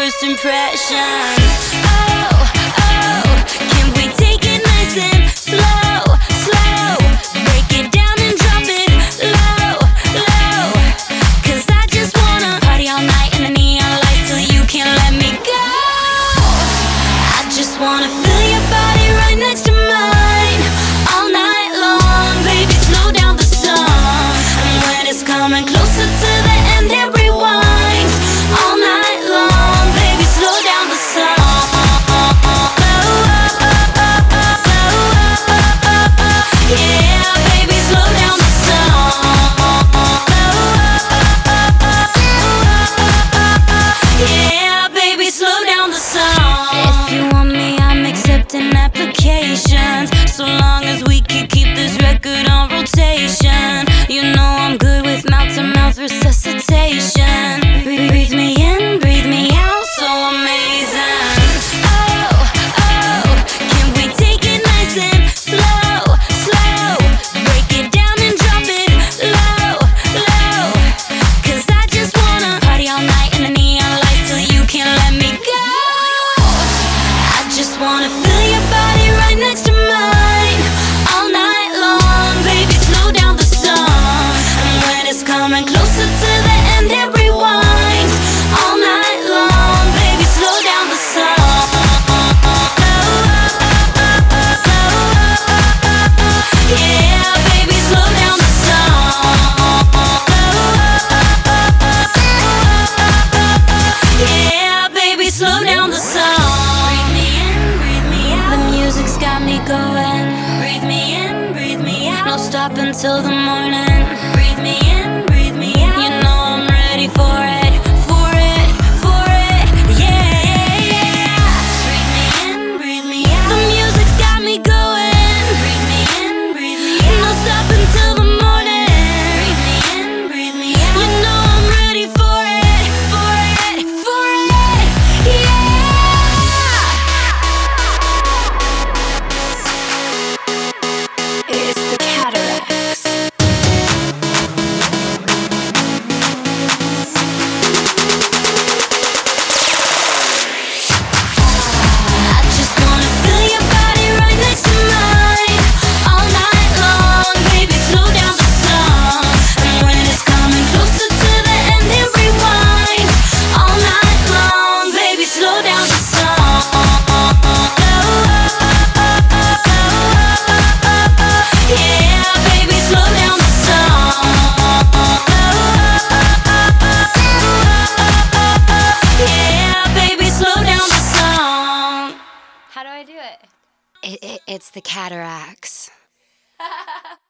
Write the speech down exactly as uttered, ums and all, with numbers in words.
first impression. Oh, oh, can we take it nice and slow, slow? Break it down and drop it low, low. Cause I just wanna party all night in the neon lights till you can't let me go. I just wanna feel your body right next to mine all night long. Baby, slow down the song, and when it's coming closer to the end, hit rewind all night long. Baby, slow down the song. Yeah, baby, slow down the song. Yeah, baby, slow down the song. If you want me, I'm accepting applications, so long as we can keep this record on rotation. You know I'm good with mouth-to-mouth resuscitation. Breathe me in, breathe me out, so amazing. Oh, oh, can we take it nice and slow, slow? Break it down and drop it low, low. Cause I just wanna party all night in the neon lights till you can't let me go. I just wanna feel your body right next to mine all night long. Baby, slow down the song, and when it's coming closer to the end, hit rewind all night long. Baby, slow down the song. Yeah, baby, slow down the song. Yeah, baby, slow down the song. Breathe me in, breathe me out. The music's got me going. Breathe me in, breathe me out. No stop until the morning. Breathe me in, breathe me out. You know I'm ready for it, for it, for it. Yeah, yeah, yeah. Breathe me in, breathe me out. The music's got me going. Breathe me in, breathe me out. No stop until the morning. Breathe me in, breathe me out. You know I'm ready for it, for it, for it. Yeah. It's the Cataracts. I just wanna feel your body right next to mine all night long. Baby, slow down the song, and when it's coming closer to the end, hit rewind all night long. Baby, slow down the song. Yeah, baby, slow down the song. Yeah, baby, slow down the song. How do I do it? It, it it's the Cataracts.